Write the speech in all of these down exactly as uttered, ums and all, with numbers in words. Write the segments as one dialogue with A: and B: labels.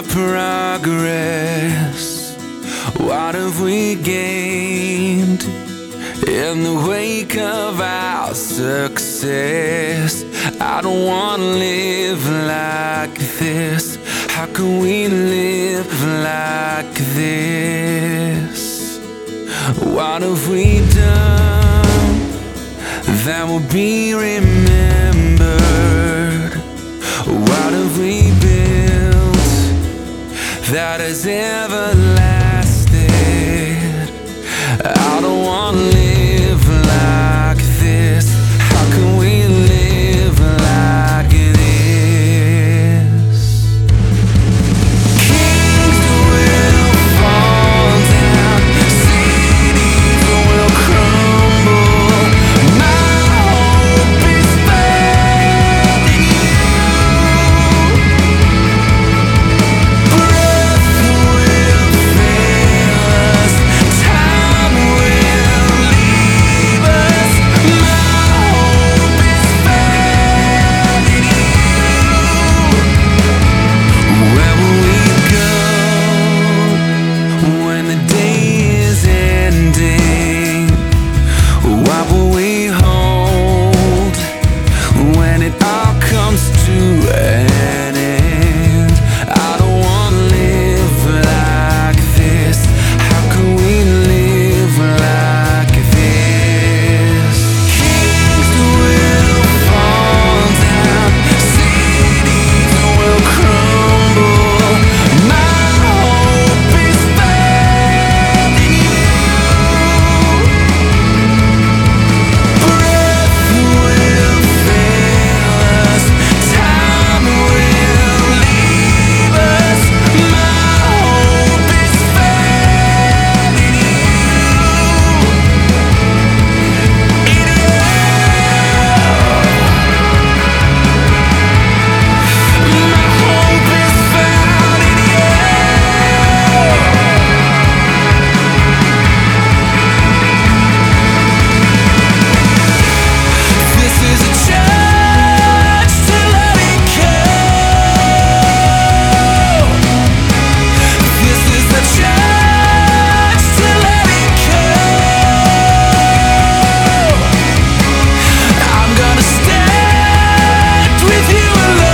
A: progress? What have we gained in the wake of our success? I don't wanna live like this. How can we live like this? What have we done that will be remembered? What have we built that has ever lasted? I don't wanna live like this. How can we live like this? Kings will fall down, cities will crumble. My hope is found in you. Breath will fail us, time will leave us. My hope is found in you. Where will we go when the day is ending? What will we hold when it all comes to an end? I don't wanna live like this. How can we live like this? Kings will fall down, cities will crumble. My hope is found in you. Breath will fail us, time will leave us. My hope is found in you. In you. My hope is found in you. This is a church to let it go. This is the church to let it go. I'm gonna stand with you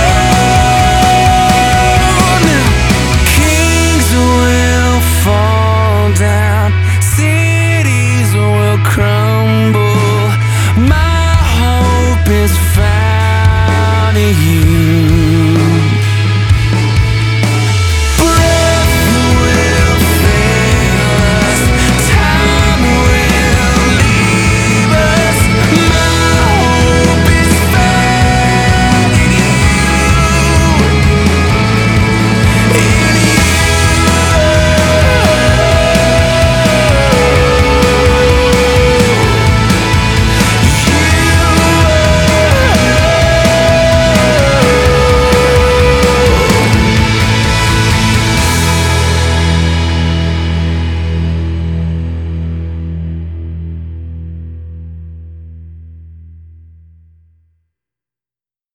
A: alone. Kings will fall down, cities will crumble. My hope is found in you.